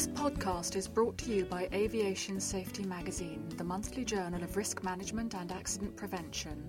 This podcast is brought to you by Aviation Safety Magazine, the monthly journal of risk management and accident prevention.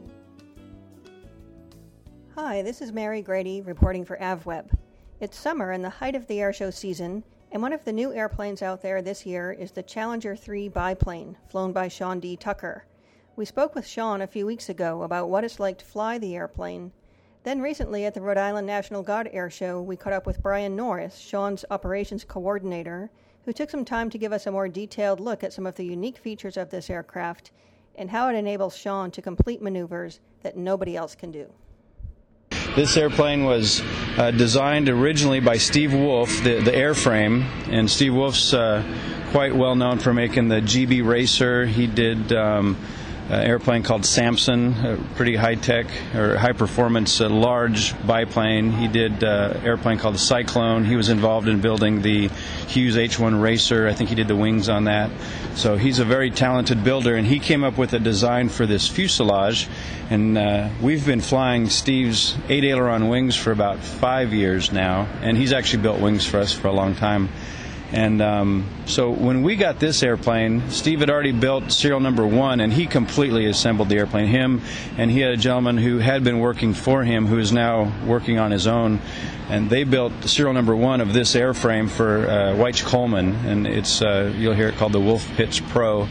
Hi, this is Mary Grady reporting for AvWeb. It's summer and the height of the airshow season, and one of the new airplanes out there this year is the Challenger 3 biplane, flown by Sean D. Tucker. We spoke with Sean a few weeks ago about what it's like to fly the airplane. Then recently at the Rhode Island National Guard Air Show, we caught up with Brian Norris, Sean's operations coordinator, who took some time to give us a more detailed look at some of the unique features of this aircraft and how it enables Sean to complete maneuvers that nobody else can do. This airplane was designed originally by Steve Wolf, the airframe, and Steve Wolf's quite well known for making the GB Racer. He did an airplane called Samson, a pretty high-tech or high-performance large biplane. He did an airplane called the Cyclone. He was involved in building the Hughes H-1 Racer. I think he did the wings on that. So he's a very talented builder, and he came up with a design for this fuselage. And we've been flying Steve's 8 aileron wings for about 5 years now, and he's actually built wings for us for a long time. And so when we got this airplane, Steve had already built serial number 1, and he completely assembled the airplane. Him, and he had a gentleman who had been working for him who is now working on his own. And they built serial number 1 of this airframe for Weich Coleman, and it's you'll hear it called the Wolf Pitch Pro.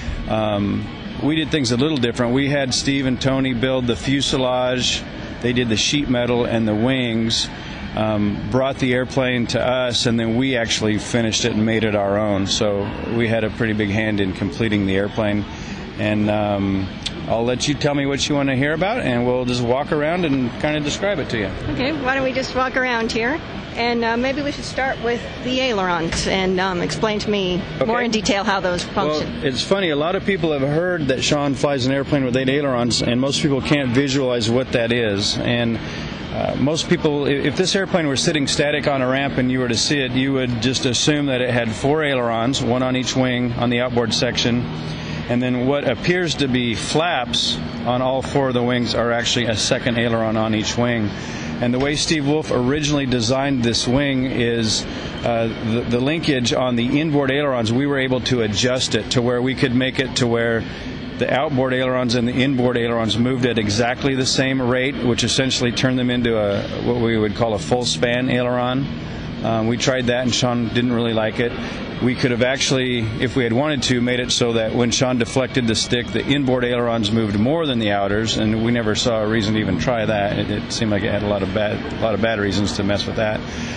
We did things a little different. We had Steve and Tony build the fuselage. They did the sheet metal and the wings. Brought the airplane to us, and then we actually finished it and made it our own. So we had a pretty big hand in completing the airplane. And I'll let you tell me what you want to hear about, and we'll just walk around and kind of describe it to you. Okay, why don't we just walk around here? And maybe we should start with the ailerons and explain to me more in detail how those function. Well, it's funny. A lot of people have heard that Sean flies an airplane with 8 ailerons, and most people can't visualize what that is. And most people, if this airplane were sitting static on a ramp and you were to see it, you would just assume that it had 4 ailerons, 1 on each wing on the outboard section, and then what appears to be flaps on all 4 of the wings are actually a second aileron on each wing. And the way Steve Wolf originally designed this wing is the linkage on the inboard ailerons, we were able to adjust it to where we could make it to where the outboard ailerons and the inboard ailerons moved at exactly the same rate, which essentially turned them into what we would call a full span aileron. We tried that, and Sean didn't really like it. We could have actually, if we had wanted to, made it so that when Sean deflected the stick, the inboard ailerons moved more than the outers, and we never saw a reason to even try that. It seemed like it had a lot of bad reasons to mess with that.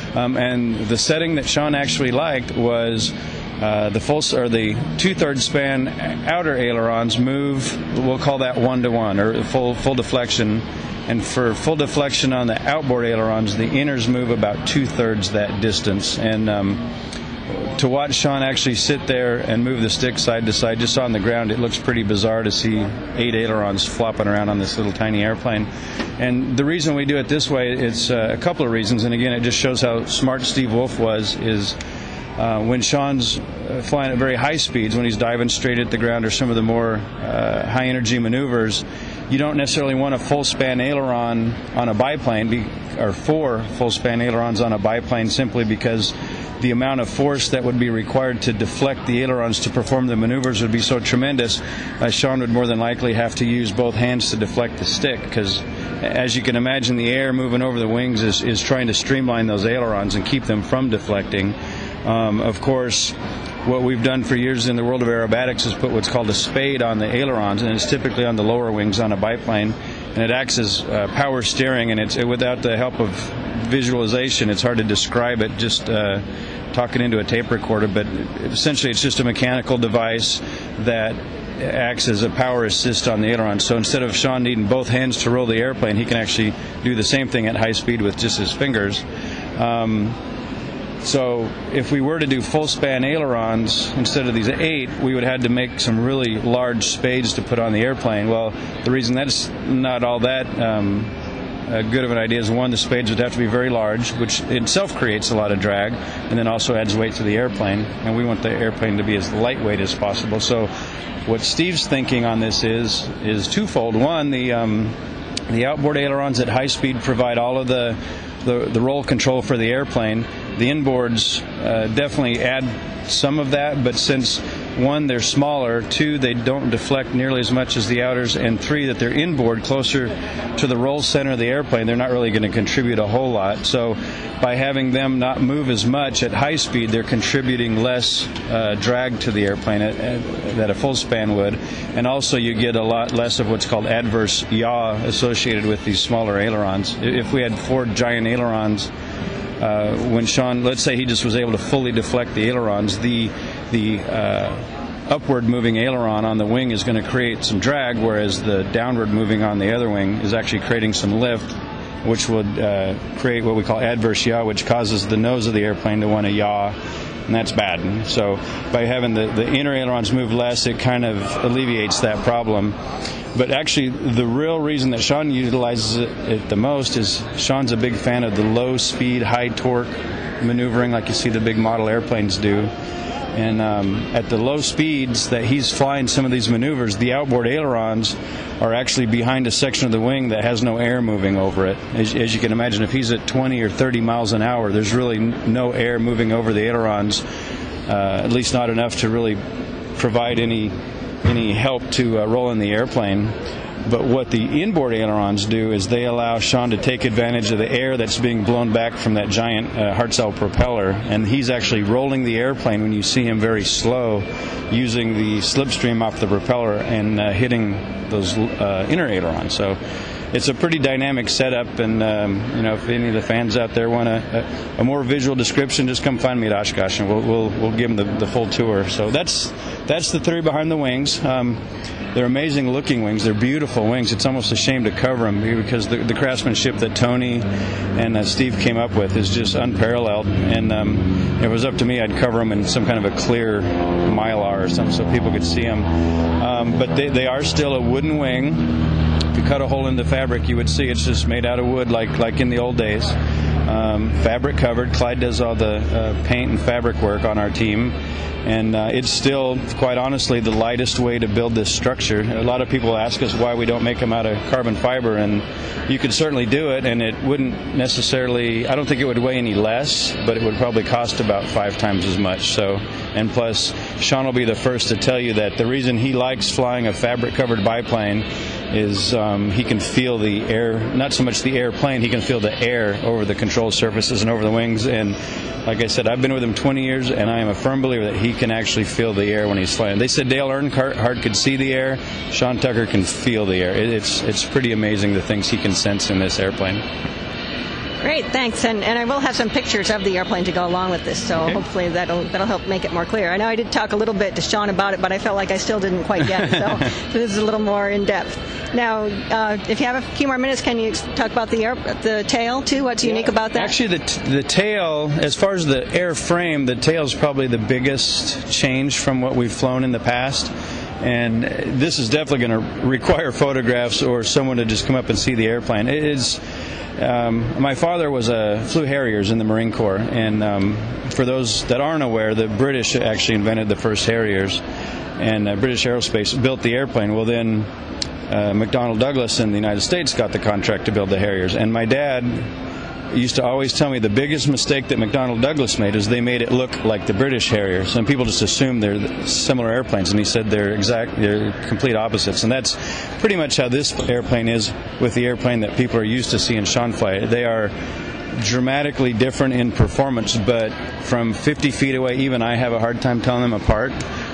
And the setting that Sean actually liked was the 2/3 span outer ailerons move, we'll call that 1-to-1 or full deflection. And for full deflection on the outboard ailerons, the inners move about 2/3 that distance. And to watch Sean actually sit there and move the stick side to side just on the ground, it looks pretty bizarre to see 8 ailerons flopping around on this little tiny airplane. And the reason we do it this way, it's a couple of reasons. And again, it just shows how smart Steve Wolf is when Sean's flying at very high speeds, when he's diving straight at the ground or some of the more high-energy maneuvers, you don't necessarily want a full-span aileron on a biplane, or 4 full-span ailerons on a biplane, simply because the amount of force that would be required to deflect the ailerons to perform the maneuvers would be so tremendous. Sean would more than likely have to use both hands to deflect the stick, because as you can imagine, the air moving over the wings is trying to streamline those ailerons and keep them from deflecting. Of course, what we've done for years in the world of aerobatics is put what's called a spade on the ailerons, and it's typically on the lower wings on a biplane, and it acts as power steering, and without the help of visualization, it's hard to describe it just talking into a tape recorder, but essentially it's just a mechanical device that acts as a power assist on the aileron. So instead of Sean needing both hands to roll the airplane, he can actually do the same thing at high speed with just his fingers. So if we were to do full span ailerons instead of these 8, we would have had to make some really large spades to put on the airplane. Well, the reason that's not all that good of an idea is, one, the spades would have to be very large, which itself creates a lot of drag, and then also adds weight to the airplane. And we want the airplane to be as lightweight as possible. So what Steve's thinking on this is twofold. One, the outboard ailerons at high speed provide all of the roll control for the airplane, The inboards definitely add some of that, but since, one, they're smaller, two, they don't deflect nearly as much as the outers, and three, that they're inboard closer to the roll center of the airplane, they're not really going to contribute a whole lot. So by having them not move as much at high speed, they're contributing less drag to the airplane that a full span would. And also you get a lot less of what's called adverse yaw associated with these smaller ailerons. If we had 4 giant ailerons, when Sean, let's say he just was able to fully deflect the ailerons, the upward moving aileron on the wing is going to create some drag, whereas the downward moving on the other wing is actually creating some lift, which would create what we call adverse yaw, which causes the nose of the airplane to want to yaw, and that's bad. So by having the inner ailerons move less, it kind of alleviates that problem. But actually, the real reason that Sean utilizes it the most is Sean's a big fan of the low-speed, high-torque maneuvering like you see the big model airplanes do. And at the low speeds that he's flying some of these maneuvers, the outboard ailerons are actually behind a section of the wing that has no air moving over it. As you can imagine, if he's at 20 or 30 miles an hour, there's really no air moving over the ailerons, at least not enough to really provide any help to roll in the airplane. But what the inboard ailerons do is they allow Sean to take advantage of the air that's being blown back from that giant Hartzell propeller, and he's actually rolling the airplane when you see him very slow, using the slipstream off the propeller and hitting those inner ailerons. So it's a pretty dynamic setup, and if any of the fans out there want a more visual description, just come find me at Oshkosh, and we'll give them the full tour. So that's the theory behind the wings. They're amazing looking wings. They're beautiful wings. It's almost a shame to cover them because the craftsmanship that Tony and Steve came up with is just unparalleled. And if it was up to me, I'd cover them in some kind of a clear Mylar or something so people could see them. But they are still a wooden wing. If you cut a hole in the fabric, you would see it's just made out of wood like in the old days. Fabric covered. Clyde does all the paint and fabric work on our team. And it's still, quite honestly, the lightest way to build this structure. A lot of people ask us why we don't make them out of carbon fiber, and you could certainly do it, and it wouldn't necessarily, I don't think it would weigh any less, but it would probably cost about 5 times as much. So, and plus, Sean will be the first to tell you that the reason he likes flying a fabric-covered biplane is he can feel the air, not so much the airplane, he can feel the air over the control surfaces and over the wings. And like I said, I've been with him 20 years, and I am a firm believer that he can actually feel the air when he's flying. They said Dale Earnhardt could see the air. Sean Tucker can feel the air. It's pretty amazing the things he can sense in this airplane. Great, thanks. And I will have some pictures of the airplane to go along with this, so hopefully that'll help make it more clear. I know I did talk a little bit to Sean about it, but I felt like I still didn't quite get it, so this is a little more in-depth. Now, if you have a few more minutes, can you talk about the tail, too? What's unique about that? Actually, the tail, as far as the airframe, the tail is probably the biggest change from what we've flown in the past. And this is definitely going to require photographs or someone to just come up and see the airplane. It is... my father flew Harriers in the Marine Corps, and for those that aren't aware, the British actually invented the first Harriers, and British Aerospace built the airplane. Well, then McDonnell Douglas in the United States got the contract to build the Harriers, and my dad used to always tell me the biggest mistake that McDonnell Douglas made is they made it look like the British Harriers, and people just assume they're similar airplanes, and he said they're complete opposites, and that's pretty much how this airplane is with the airplane that people are used to seeing Sean fly. They are dramatically different in performance, but from 50 feet away, even I have a hard time telling them apart.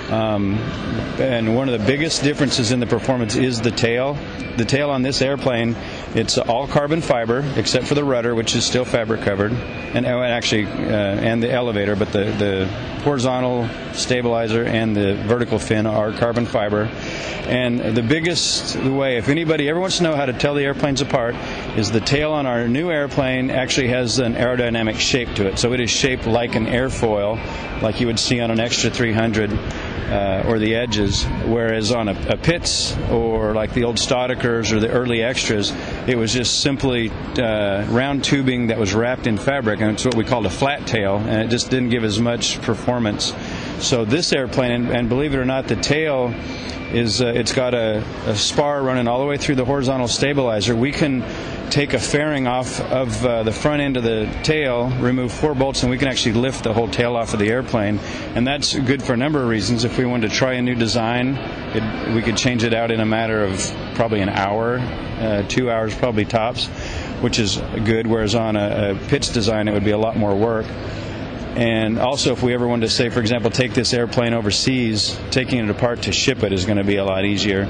And one of the biggest differences in the performance is the tail. The tail on this airplane, it's all carbon fiber except for the rudder, which is still fabric covered, and the elevator, but the horizontal stabilizer and the vertical fin are carbon fiber. And the biggest way, if anybody ever wants to know how to tell the airplanes apart, is the tail on our new airplane actually has an aerodynamic shape to it. So it is shaped like an airfoil, like you would see on an Extra 300 or the Edges, whereas on a Pitts or like the old Stodikers or the early Extras, it was just simply round tubing that was wrapped in fabric, and it's what we called a flat tail, and it just didn't give as much performance. So this airplane, and believe it or not, the tail is it's got a spar running all the way through the horizontal stabilizer. We can take a fairing off of the front end of the tail, remove 4 bolts, and we can actually lift the whole tail off of the airplane. And that's good for a number of reasons. If we wanted to try a new design, we could change it out in a matter of probably an hour, 2 hours probably tops, which is good, whereas on a Pitts design it would be a lot more work. And also, if we ever wanted to, say, for example, take this airplane overseas, taking it apart to ship it is going to be a lot easier.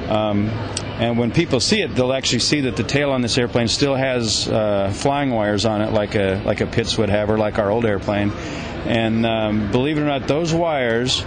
And when people see it, they'll actually see that the tail on this airplane still has flying wires on it, like a Pitts would have, or like our old airplane. And believe it or not, those wires,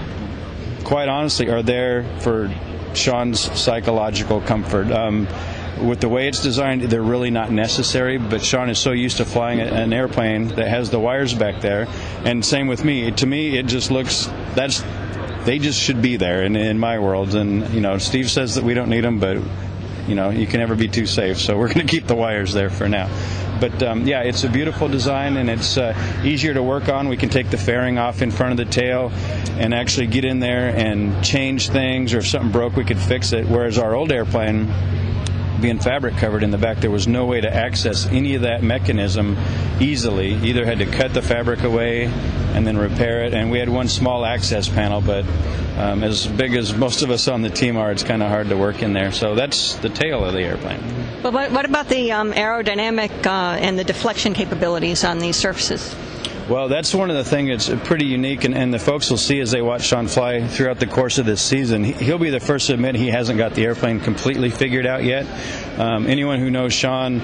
quite honestly, are there for Sean's psychological comfort. With the way it's designed, they're really not necessary, but Sean is so used to flying an airplane that has the wires back there, and same with me. To me, it just looks, they just should be there in my world. And, Steve says that we don't need them, but, you can never be too safe, so we're going to keep the wires there for now. But, it's a beautiful design, and it's easier to work on. We can take the fairing off in front of the tail and actually get in there and change things, or if something broke, we could fix it, whereas our old airplane, being fabric covered in the back, there was no way to access any of that mechanism easily. Either had to cut the fabric away and then repair it, and we had one small access panel, but as big as most of us on the team are, it's kind of hard to work in there. So that's the tail of the airplane. But what about the aerodynamic and the deflection capabilities on these surfaces? Well, that's one of the things that's pretty unique, and the folks will see as they watch Sean fly throughout the course of this season. He'll be the first to admit he hasn't got the airplane completely figured out yet. Anyone who knows Sean,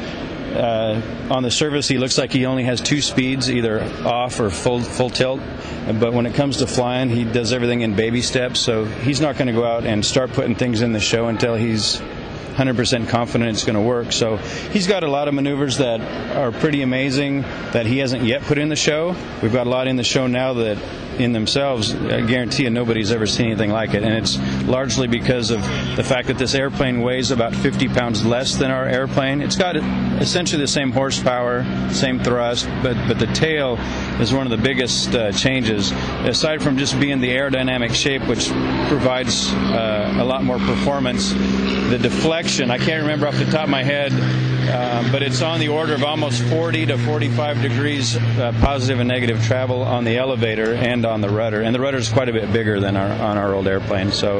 on the surface, he looks like he only has 2 speeds, either off or full tilt. But when it comes to flying, he does everything in baby steps, so he's not going to go out and start putting things in the show until he's 100% confident it's going to work. So he's got a lot of maneuvers that are pretty amazing that he hasn't yet put in the show. We've got a lot in the show now that in themselves, I guarantee you nobody's ever seen anything like it. And it's largely because of the fact that this airplane weighs about 50 pounds less than our airplane. It's got essentially the same horsepower, same thrust, but the tail is one of the biggest changes. Aside from just being the aerodynamic shape, which provides a lot more performance, the deflection, I can't remember off the top of my head, but it's on the order of almost 40 to 45 degrees positive and negative travel on the elevator and on the rudder. And the rudder is quite a bit bigger than on our old airplane. So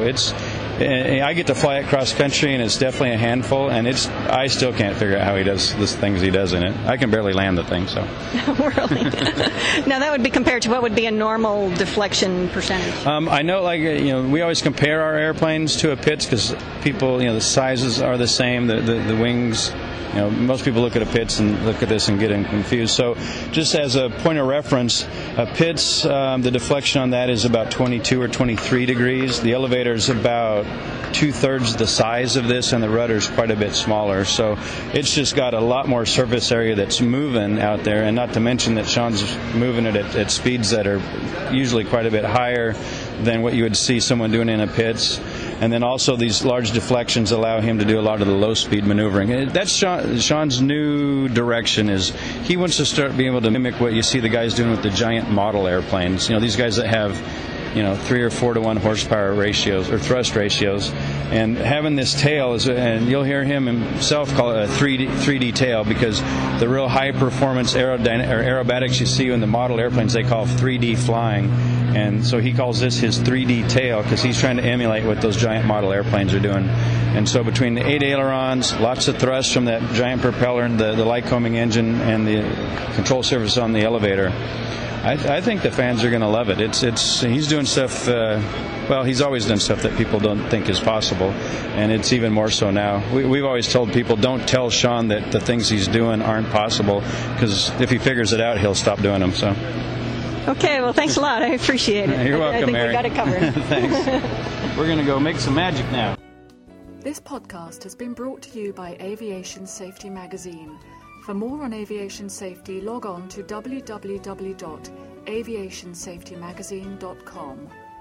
I get to fly it cross country, and it's definitely a handful. And I still can't figure out how he does the things he does in it. I can barely land the thing. So. Really? Now that would be compared to what would be a normal deflection percentage. I know, we always compare our airplanes to a Pitts because people, the sizes are the same, the wings. Most people look at a Pitts and look at this and get confused. So just as a point of reference, a Pitts, the deflection on that is about 22 or 23 degrees. The elevator is about 2/3 the size of this, and the rudder is quite a bit smaller. So it's just got a lot more surface area that's moving out there, and not to mention that Sean's moving it at speeds that are usually quite a bit higher than what you would see someone doing in a Pitts. And then also these large deflections allow him to do a lot of the low-speed maneuvering. And that's Sean's new direction, is he wants to start being able to mimic what you see the guys doing with the giant model airplanes. These guys that have 3 or 4 to 1 horsepower ratios or thrust ratios, and having this tail and you'll hear him himself call it a 3D tail, because the real high performance aerobatics you see in the model airplanes they call 3D flying, and so he calls this his 3D tail because he's trying to emulate what those giant model airplanes are doing. And so between the 8 ailerons, lots of thrust from that giant propeller, and the Lycoming engine, and the control surface on the elevator, I think the fans are going to love it. He's doing stuff. He's always done stuff that people don't think is possible, and it's even more so now. We've always told people, don't tell Sean that the things he's doing aren't possible, because if he figures it out, he'll stop doing them. So. Okay, well, thanks a lot. I appreciate it. You're welcome, Mary. I think we got it covered. Thanks. We're going to go make some magic now. This podcast has been brought to you by Aviation Safety Magazine. For more on aviation safety, log on to www.aviationsafetymagazine.com.